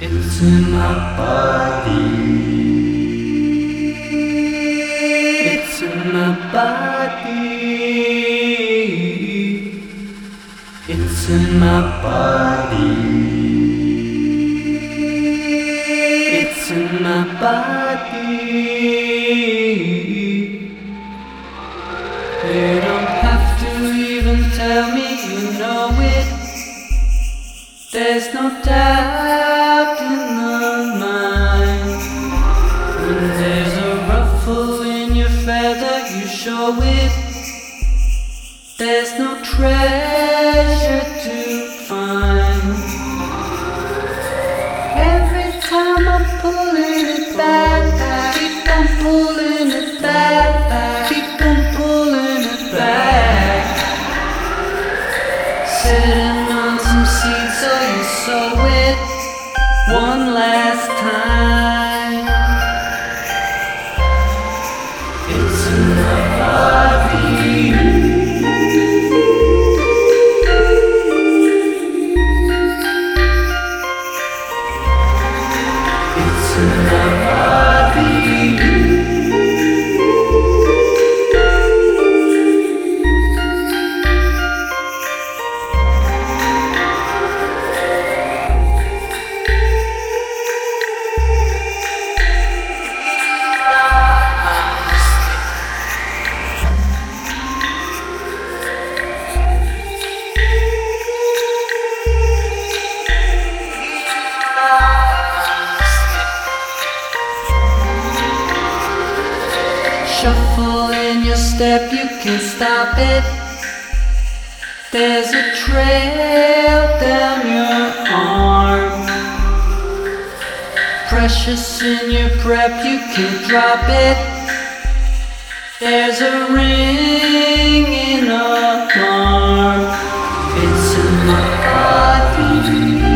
It's in my body. It's in my body. It's in my body. It's in my body. You don't have to even tell me you know it. There's no doubt in my mind. When there's a ruffle in your feather, you show it. There's no treasure to find. Every time I'm pulling it back, keep on pulling it back, keep on pulling it back. Sitting on some seeds, so you sow it one last time. It's in my body. It's in my body. Shuffle in your step, you can stop it. There's a trail down your arm. Precious in your prep, you can drop it. There's a ring in alarm. It's in my body.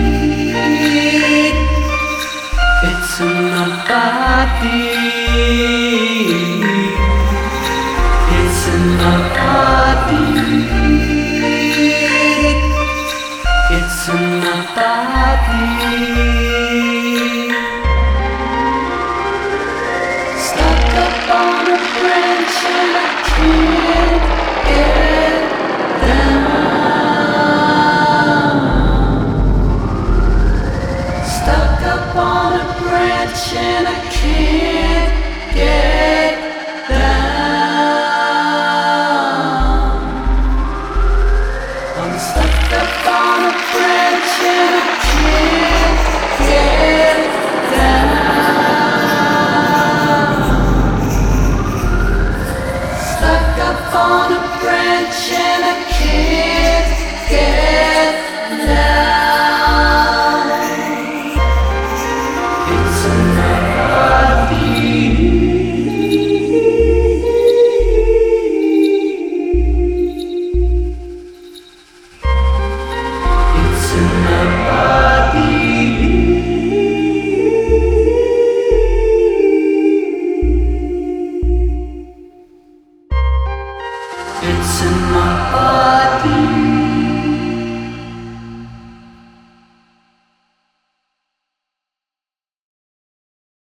It's in my body. It's in my body. It's in my body. Stuck up on a branch and I can't get down. Stuck up on a branch and I can't get down. I'm stuck up on a branch and I can't get down. Stuck up on a branch and I can't get down. It's in my body. It's in my body. It's in my body.